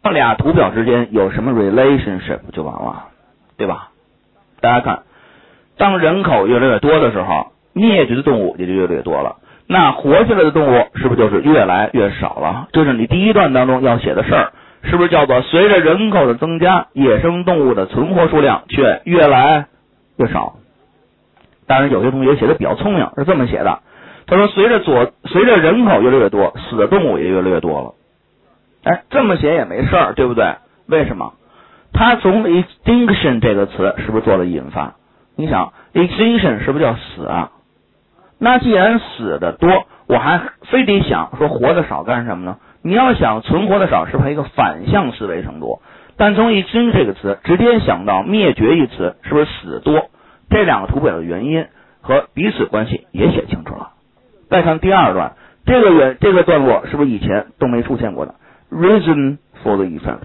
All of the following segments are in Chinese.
俩图表之间有什么 relationship 就完了，对吧？大家看，当人口越来越多的时候，灭绝的动物也就越来越多了，那活下来的动物是不是就是越来越少了？这是你第一段当中要写的事儿，是不是叫做随着人口的增加，野生动物的存活数量却越来越少？当然有些同学写的比较聪明，是这么写的，他说随着人口越来越多，死的动物也越来越多了。哎，这么写也没事儿，对不对？为什么？他从 extinction 这个词是不是做了引发？你想 extinction 是不是叫死啊？那既然死的多，我还非得想说活的少干什么呢？你要想存活的少，是不是一个反向思维程度？但从 extinction 这个词直接想到灭绝一词，是不是死多？这两个图表的原因和彼此关系也写清楚了。再看第二段，这个段落是不是以前都没出现过的 reason for the effect，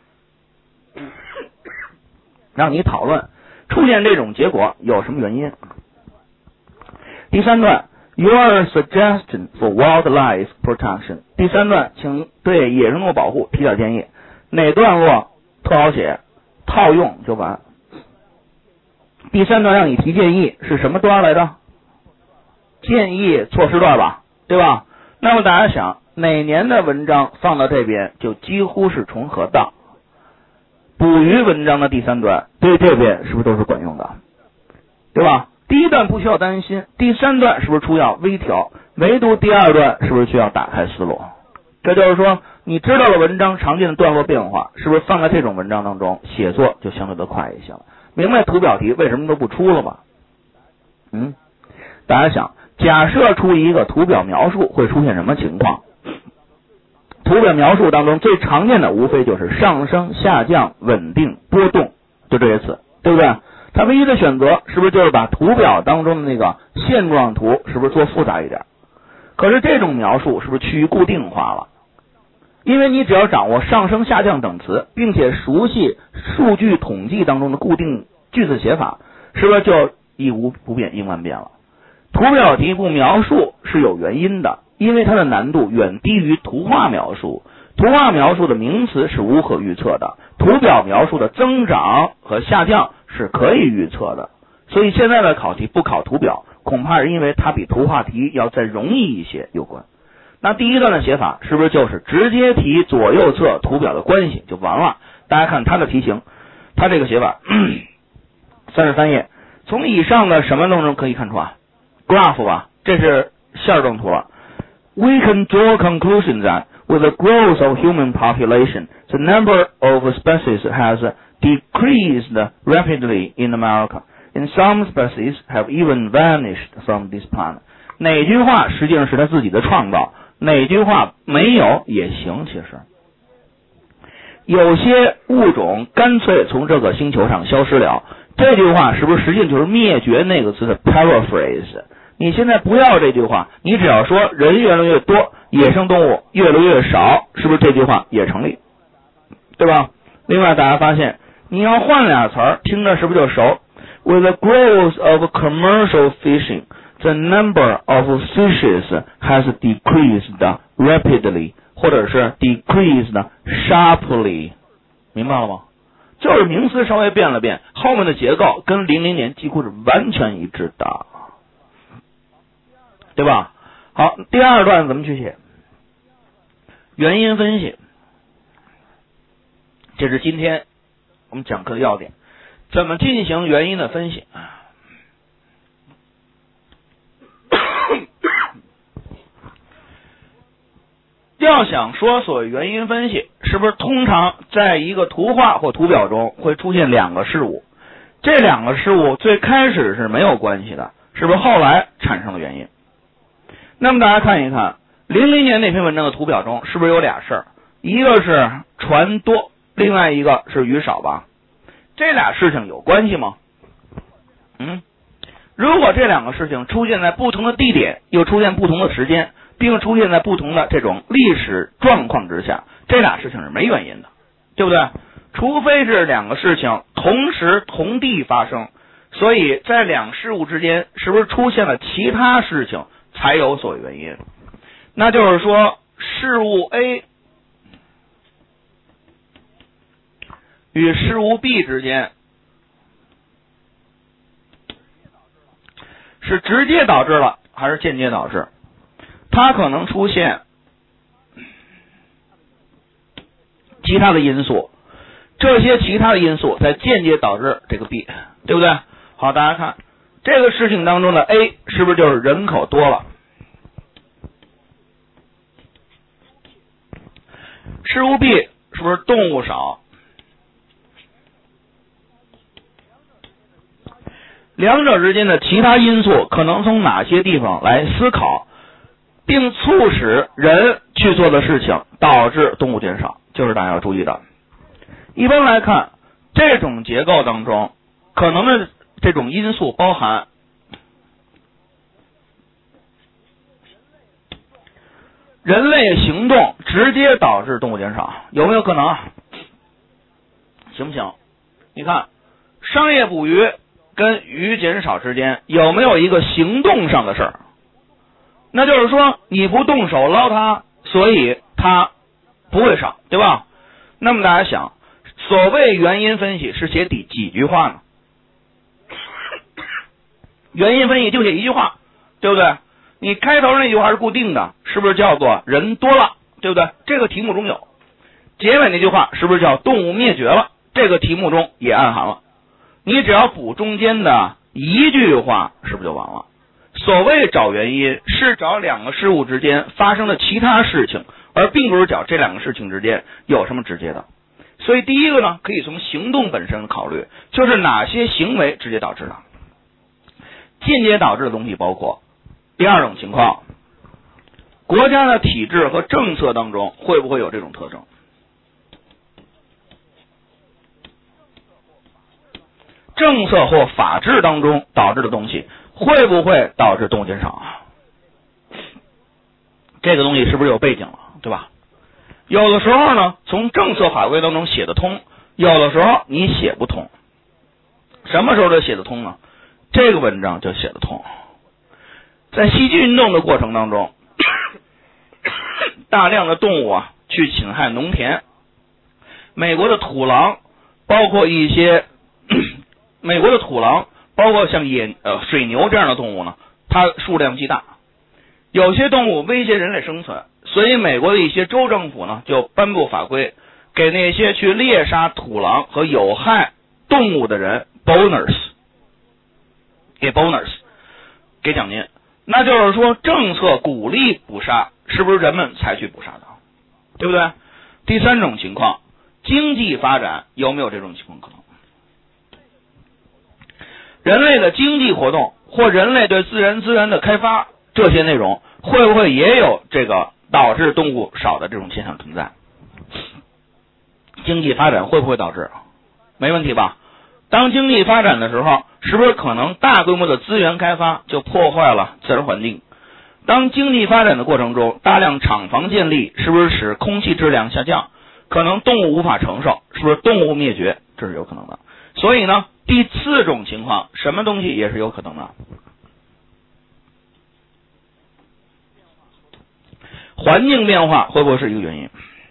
让你讨论出现这种结果有什么原因。第三段 Your suggestion for wildlife protection， 第三段请对野生动物保护提点建议。哪段落特好写，套用就完。第三段让你提建议是什么段来着？建议措施段吧，对吧？那么大家想，哪年的文章放到这边就几乎是重合的。捕鱼文章的第三段对这边是不是都是管用的？对吧？第一段不需要担心，第三段是不是需要微调？唯独第二段是不是需要打开思路？这就是说，你知道了文章常见的段落变化，是不是放在这种文章当中写作就相对的快一些了？明白图表题为什么都不出了吧？大家想，假设出一个图表描述会出现什么情况？图表描述当中最常见的无非就是上升、下降、稳定、波动，就这些词，对不对？它唯一的选择是不是就是把图表当中的那个现状图是不是做复杂一点？可是这种描述是不是趋于固定化了？因为你只要掌握上升、下降等词，并且熟悉数据统计当中的固定句子写法，是不是就一无不变、应万变了？图表题不描述是有原因的，因为它的难度远低于图画描述。图画描述的名词是无可预测的，图表描述的增长和下降是可以预测的。所以现在的考题不考图表，恐怕是因为它比图画题要再容易一些有关。那第一段的写法是不是就是直接提左右侧图表的关系就完了？大家看它的题型，它这个写法33页，从以上的什么当中可以看出啊 graph 吧，这是线状图了。We can draw a conclusion that with the growth of human population, the number of species has decreased rapidly in America. And some species have even vanished from this planet. 哪句话实际上是他自己的创造，哪句话没有也行。其实有些物种干脆从这个星球上消失了，这句话是不是实际上就是灭绝那个词的 paraphrase？ 你现在不要这句话，你只要说人越来越多，野生动物越来越少，是不是这句话也成立？对吧？另外大家发现，你要换俩词儿，听着是不是就熟？ With the growth of commercial fishing, the number of fishes has decreased rapidly, 或者是 decreased sharply， 明白了吗？就是名词稍微变了变，后面的结构跟00年几乎是完全一致的，对吧？好，第二段怎么去写？原因分析，这是今天我们讲课的要点。怎么进行原因的分析？要想说所谓原因分析，是不是通常在一个图画或图表中会出现两个事物？这两个事物最开始是没有关系的，是不是后来产生了原因？那么大家看一看00年那篇文章的图表中是不是有俩事儿？一个是船多，另外一个是鱼少吧？这俩事情有关系吗？如果这两个事情出现在不同的地点，又出现不同的时间，并出现在不同的这种历史状况之下，这俩事情是没原因的，对不对？除非是两个事情同时同地发生，所以在两事物之间是不是出现了其他事情才有所谓原因？那就是说事物 A 与事物 B 之间是直接导致了还是间接导致？它可能出现其他的因素，这些其他的因素在间接导致这个 B， 对不对？好，大家看这个事情当中的 A 是不是就是人口多了？事物 B 是不是动物少？两者之间的其他因素可能从哪些地方来思考，并促使人去做的事情，导致动物减少，就是大家要注意的。一般来看，这种结构当中可能的这种因素包含人类行动直接导致动物减少，有没有可能啊？行不行？你看商业捕鱼跟鱼减少之间有没有一个行动上的事儿？那就是说你不动手捞它，所以它不会少，对吧？那么大家想，所谓原因分析是写几句话呢？原因分析就写一句话，对不对？你开头那句话是固定的，是不是叫做人多了，对不对？这个题目中有。结尾那句话是不是叫动物灭绝了？这个题目中也暗含了。你只要补中间的一句话，是不是就完了？所谓找原因，是找两个事物之间发生的其他事情，而并不是找这两个事情之间有什么直接的。所以第一个呢，可以从行动本身考虑，就是哪些行为直接导致的。间接导致的东西包括第二种情况，国家的体制和政策当中会不会有这种特征？政策或法治当中导致的东西会不会导致动物减少啊？这个东西是不是有背景了，对吧？有的时候呢，从政策法规当中写得通，有的时候你写不通。什么时候就写得通呢？这个文章就写得通。在西进运动的过程当中，大量的动物啊去侵害农田，美国的土狼，包括一些美国的土狼，包括像水牛这样的动物呢，它数量极大，有些动物威胁人类生存，所以美国的一些州政府呢就颁布法规，给那些去猎杀土狼和有害动物的人 bonus， 给奖金。那就是说政策鼓励捕杀，是不是人们才去捕杀的，对不对？第三种情况，经济发展有没有这种情况可能？人类的经济活动或人类对自然资源的开发，这些内容会不会也有这个导致动物少的这种现象存在？经济发展会不会导致？没问题吧？当经济发展的时候，是不是可能大规模的资源开发就破坏了自然环境？当经济发展的过程中，大量厂房建立，是不是使空气质量下降？可能动物无法承受，是不是动物灭绝？这是有可能的。所以呢，第四种情况，什么东西也是有可能的？环境变化会不会是一个原因？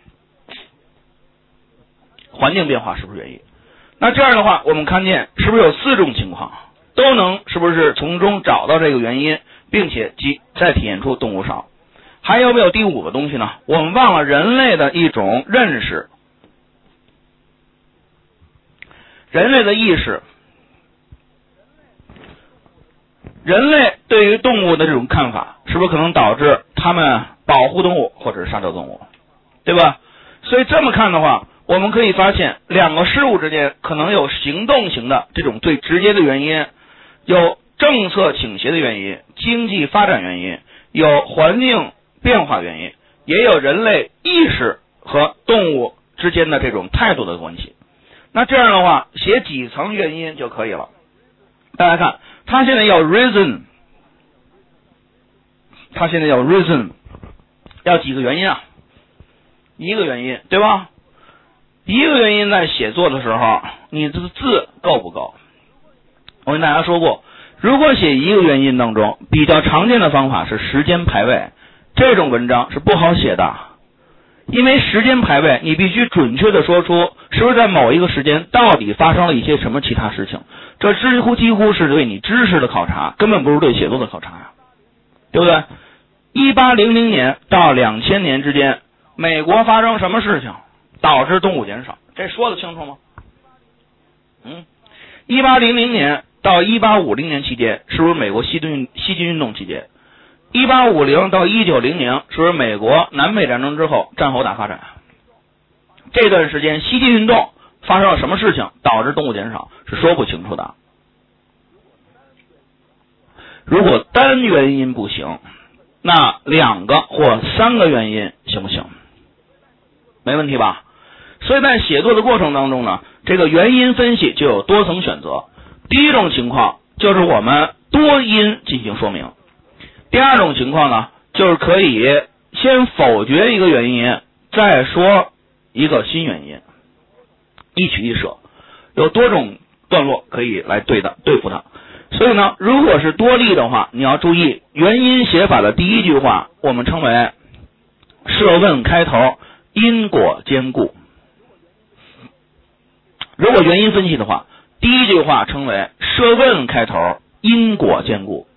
环境变化是不是原因？那这样的话，我们看见是不是有四种情况都能是不是从中找到这个原因，并且再体现出动物少？还有没有第五个东西呢？我们忘了人类的一种认识，人类的意识，人类对于动物的这种看法，是不是可能导致他们保护动物或者是杀掉动物，对吧？所以这么看的话，我们可以发现两个事物之间可能有行动型的这种最直接的原因，有政策倾斜的原因，经济发展原因，有环境变化原因，也有人类意识和动物之间的这种态度的关系。那这样的话，写几层原因就可以了。大家看，他现在要 reason， 要几个原因啊？一个原因，对吧？一个原因在写作的时候，你的字够不够？我跟大家说过，如果写一个原因当中，比较常见的方法是时间排位，这种文章是不好写的，因为时间排位你必须准确的说出是不是在某一个时间到底发生了一些什么其他事情？这几乎是对你知识的考察，根本不是对写作的考察呀，对不对？1800年到2000年之间，美国发生什么事情导致动物减少？这说得清楚吗？1800年到1850年期间，是不是美国西进运动期间？1850到1900年，是不是美国南北战争之后战后大发展？这段时间西进运动发生了什么事情导致动物减少？是说不清楚的。如果单原因不行，那2个或3个原因行不行？没问题吧？所以在写作的过程当中呢，这个原因分析就有多层选择。第一种情况就是我们多因进行说明，第二种情况呢，就是可以先否决一个原因，再说一个新原因，一取一舍，有多种段落可以来对付它。所以呢，如果是多例的话，你要注意原因写法的第一句话我们称为设问开头，因果兼顾。如果原因分析的话，第一句话称为设问开头，因果兼顾。